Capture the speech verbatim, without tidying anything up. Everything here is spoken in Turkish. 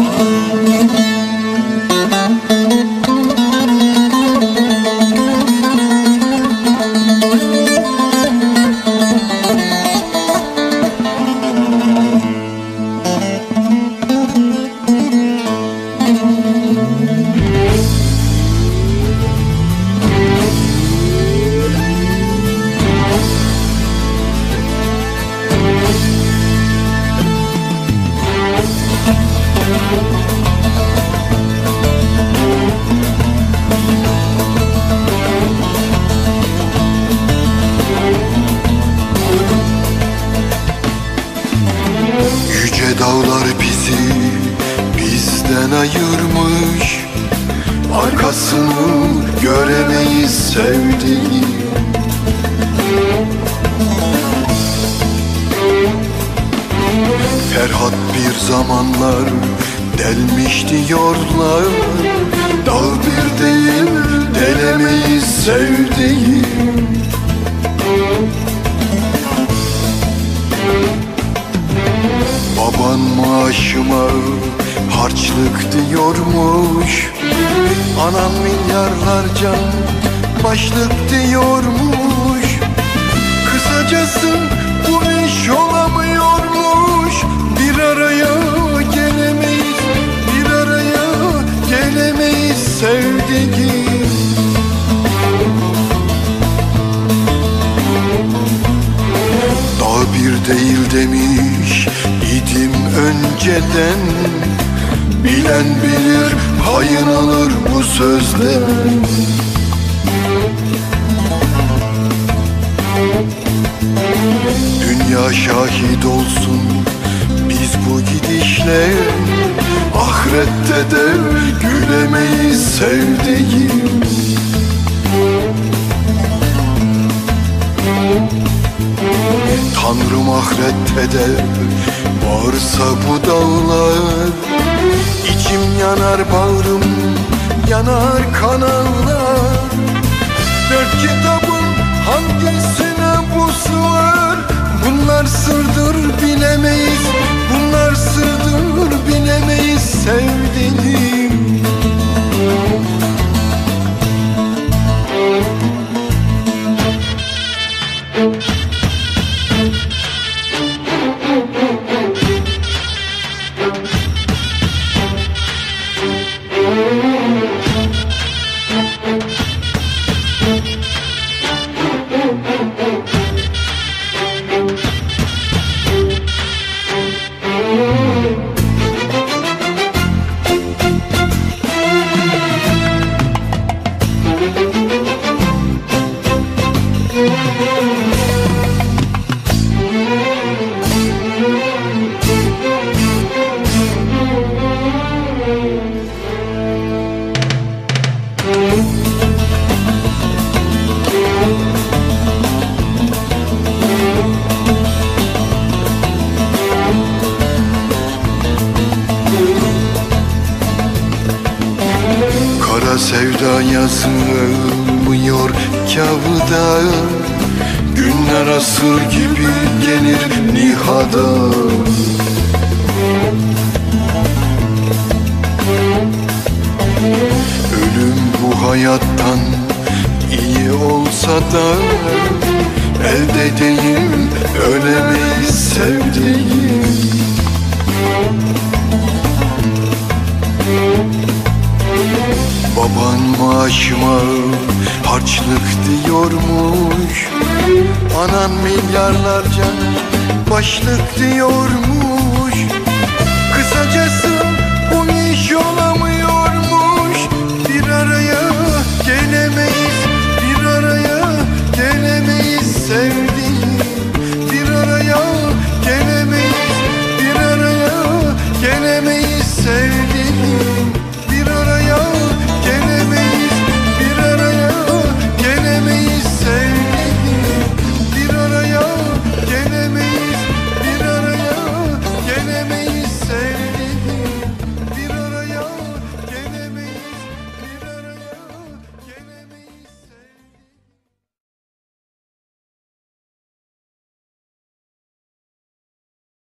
Yüce dağlar bizi bizden ayırmış, arkasını göremeyiz sevdiğim. Ferhat bir zamanlar delmiş diyorlar, dağ bir değil delemeyiz sevdiğim. Baban maaşıma harçlık diyormuş, anam milyarlarca başlık diyormuş. Kısacası bu iş olamıyormuş, bir araya gelemeyiz, bir araya gelemeyiz sevdiğim. Dağ bir değil demiş idim önceden, bilen bilir payın alır bu sözden. Dünya şahit olsun biz bu gidişle, ahirette de gülemeyiz sevdiğim. Tanrım ahirette de varsa bu dağlar, İçim yanar bağrım yanar kanallar. Dört kitabın hangisine bu sığar? Bunlar sırdır bilemeyiz, bunlar sırdır bilemeyiz sevdiğim. Kara sevda yazılmıyor kağıda, günler asır gibi gelir nihada. Ölüm bu hayattan iyi olsa da, elde değil ölemeyiz sevdiğim. Baban maaşıma harçlık diyormuş, anan milyarlarca başlık diyormuş. Kısacası